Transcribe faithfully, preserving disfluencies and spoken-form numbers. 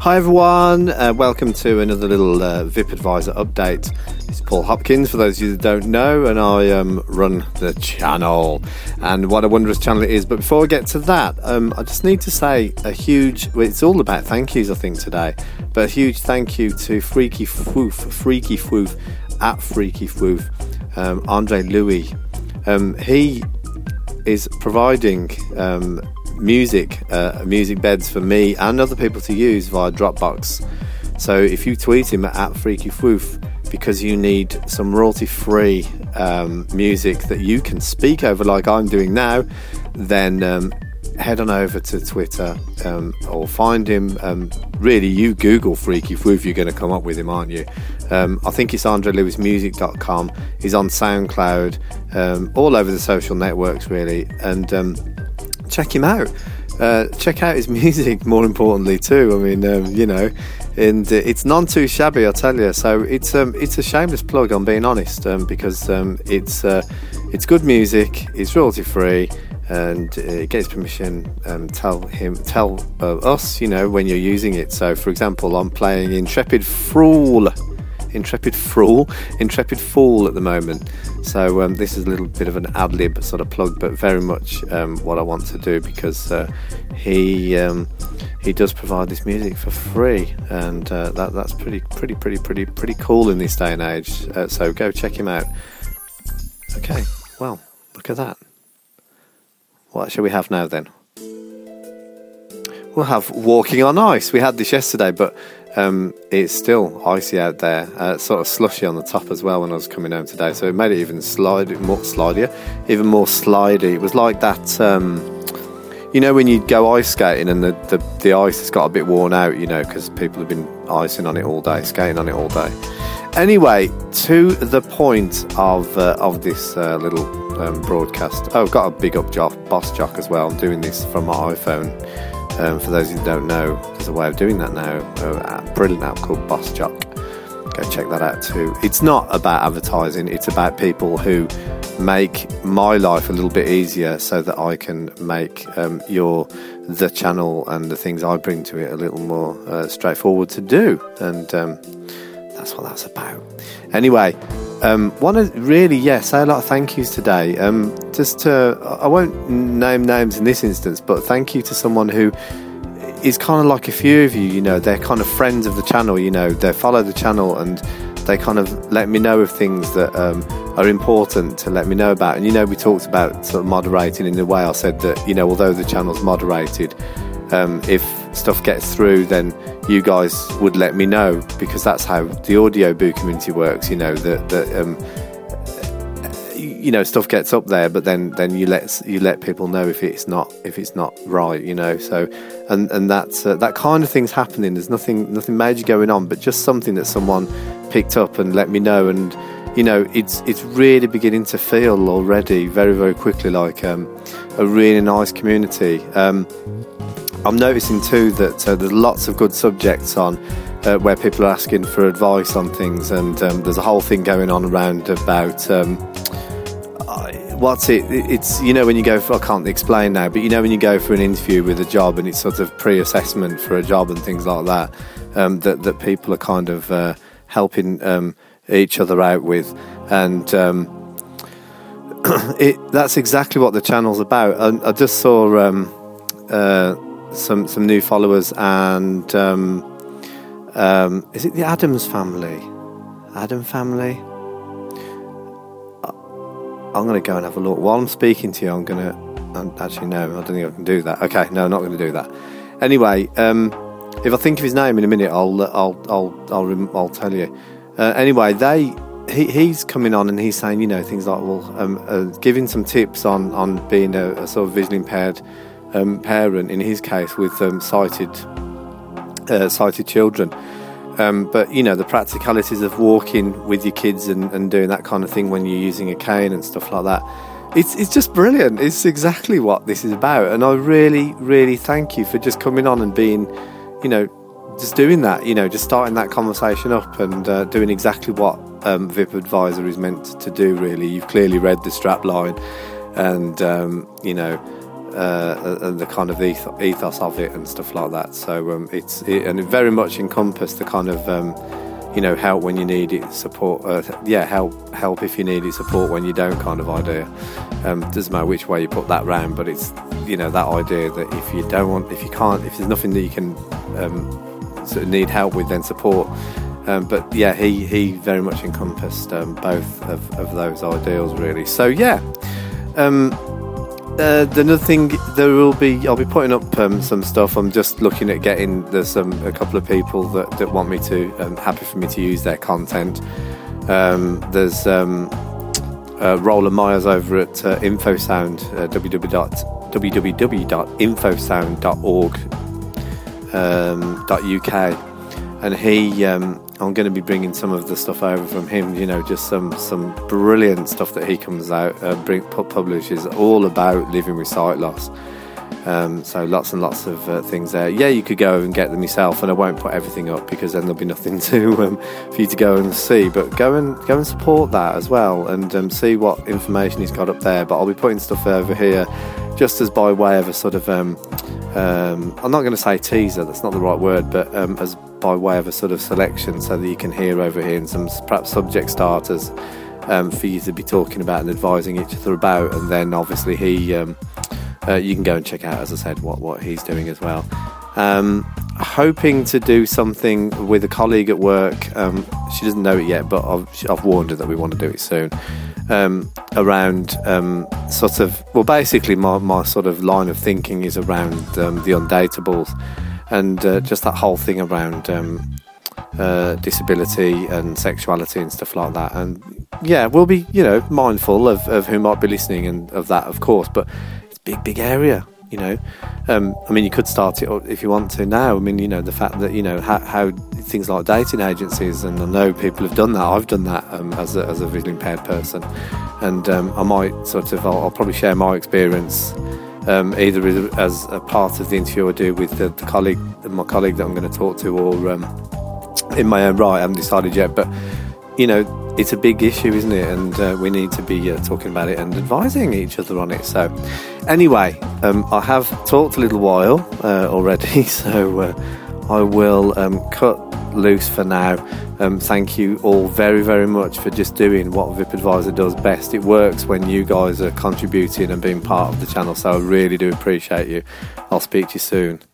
Hi everyone, uh, welcome to another little uh, V I P Advisor update. It's Paul Hopkins, for those of you that don't know, and I um, run the channel. And what a wondrous channel it is. But before we get to that, um, I just need to say a huge, well, it's all about thank yous I think today, but a huge thank you to Freaky Fwoof, Freaky Fwoof, at Freaky Fwoof, um, Andre Louis. Um, he is providing um, music uh, music beds for me and other people to use via Dropbox. So if you tweet him at Freaky Fwoof because you need some royalty free um, music that you can speak over like I'm doing now, then um, head on over to Twitter um, or find him. Um, really, you Google Freaky Fwoof, you're going to come up with him, aren't you? Um, I think it's andre lewis music dot com. He's on SoundCloud, um, all over the social networks really, and um, check him out. Uh, check out his music, more importantly too. I mean, um, you know, and uh, it's none too shabby, I'll tell you. So it's um, it's a shameless plug, I'm being honest, um, because um, it's uh, it's good music, it's royalty free, and uh, it gets permission. Um, tell him, tell uh, us, you know, when you're using it. So, for example, I'm playing Intrepid Fool. Intrepid Fool, Intrepid Fool at the moment. So um, this is a little bit of an ad-lib sort of plug, but very much um, what I want to do, because uh, he um, he does provide this music for free, and uh, that that's pretty pretty pretty pretty pretty cool in this day and age. Uh, so go check him out. Okay, well, look at that. What shall we have now then? We'll have Walking on Ice. We had this yesterday, but um, it's still icy out there, uh, sort of slushy on the top as well when I was coming home today, so it made it even slide, more slidier, even more slidey. It was like that, um, you know, when you go ice skating and the, the, the ice has got a bit worn out, you know, because people have been icing on it all day, skating on it all day. Anyway, to the point of uh, of this uh, little um, broadcast. Oh, I've got a big up job, Boss Jock as well. I'm doing this from my iPhone. Um, for those who don't know, there's a way of doing that now. A brilliant app called Boss Jock. Go check that out too. It's not about advertising. It's about people who make my life a little bit easier so that I can make um, your the channel and the things I bring to it a little more uh, straightforward to do. And um, that's what that's about. Anyway, um, want to really, yeah, say a lot of thank yous today. Um, just to, I won't name names in this instance, but thank you to someone who is kind of like a few of you, you know, they're kind of friends of the channel, you know, they follow the channel and they kind of let me know of things that um, are important to let me know about. And, you know, we talked about sort of moderating in the way I said that, you know, although the channel's moderated, um, if stuff gets through, then you guys would let me know, because that's how the audio boo community works, you know, that, that um, you know, stuff gets up there, but then, then you let you let people know if it's not if it's not right, you know. So, and and that's uh, that kind of thing's happening. There's nothing nothing major going on, but just something that someone picked up and let me know, and you know, it's it's really beginning to feel already very very quickly like um, a really nice community. Um, I'm noticing too that uh, there's lots of good subjects on uh, where people are asking for advice on things, and um, there's a whole thing going on around about um, uh, what's it? It's, you know, when you go for, I can't explain now, but you know when you go for an interview with a job and it's sort of pre-assessment for a job and things like that, um, that that people are kind of uh, helping um, each other out with, and um, it that's exactly what the channel's about. I, I just saw. Um, uh, some some new followers, and um, um, is it the Addams family? Adam family? I'm going to go and have a look. While I'm speaking to you, I'm going to... Actually, no, I don't think I can do that. Okay, no, I'm not going to do that. Anyway, um, if I think of his name in a minute, I'll I'll I'll I'll, I'll tell you. Uh, anyway, they he, he's coming on and he's saying, you know, things like, well, um, uh, giving some tips on, on being a, a sort of visually impaired Um, parent, in his case, with um, sighted uh, sighted children, um, but you know, the practicalities of walking with your kids and, and doing that kind of thing when you're using a cane and stuff like that. It's it's just brilliant. It's exactly what this is about, and I really really thank you for just coming on and being, you know, just doing that. You know, just starting that conversation up and uh, doing exactly what um, V I P Advisor is meant to do. Really, you've clearly read the strap line, and um, you know. uh, and the kind of eth- ethos of it and stuff like that. So um, it's it, and it very much encompassed the kind of um, you know, help when you need it, support. Uh, yeah, help help if you need it, support when you don't kind of idea. Um, doesn't matter which way you put that round, but it's, you know, that idea that if you don't want, if you can't, if there's nothing that you can um, sort of need help with, then support. Um, but yeah, he, he very much encompassed um, both of, of those ideals, really. So yeah, um, uh, another thing, there will be, I'll be putting up um, some stuff. I'm just looking at getting, there's um, a couple of people that, that want me to, um, happy for me to use their content. Um, there's um, uh, Roland Myers over at uh, InfoSound, uh, w w w dot infosound dot org um, .uk, and he, um, I'm going to be bringing some of the stuff over from him, you know, just some, some brilliant stuff that he comes out, uh, bring, publishes all about living with sight loss. Um, so lots and lots of uh, things there. Yeah, you could go and get them yourself, and I won't put everything up because then there'll be nothing to um, for you to go and see. But go and go and support that as well, and um, see what information he's got up there. But I'll be putting stuff over here, just as by way of a sort of um, um, I'm not going to say teaser. That's not the right word, but um, as by way of a sort of selection, so that you can hear over here, and some perhaps subject starters um, for you to be talking about and advising each other about. And then obviously he. Um, Uh, you can go and check out, as I said, what, what he's doing as well. Um, hoping to do something with a colleague at work. Um, she doesn't know it yet, but I've, I've warned her that we want to do it soon. Um, around um, sort of, well, basically my, my sort of line of thinking is around um, the undateables, and uh, just that whole thing around um, uh, disability and sexuality and stuff like that. And yeah, we'll be, you know, mindful of, of who might be listening and of that, of course, but big big area, you know. um, I mean, you could start it if you want to now. I mean, you know, the fact that, you know, how, how things like dating agencies, and I know people have done that, I've done that um, as, a, as a visually impaired person, and um, I might sort of I'll, I'll probably share my experience um, either as a part of the interview I do with the, the colleague my colleague that I'm going to talk to, or um, in my own right. I haven't decided yet, but you know, it's a big issue, isn't it? And uh, we need to be uh, talking about it and advising each other on it. So anyway, um, I have talked a little while uh, already, so uh, I will um, cut loose for now. Um, thank you all very, very much for just doing what V I P Advisor does best. It works when you guys are contributing and being part of the channel, so I really do appreciate you. I'll speak to you soon.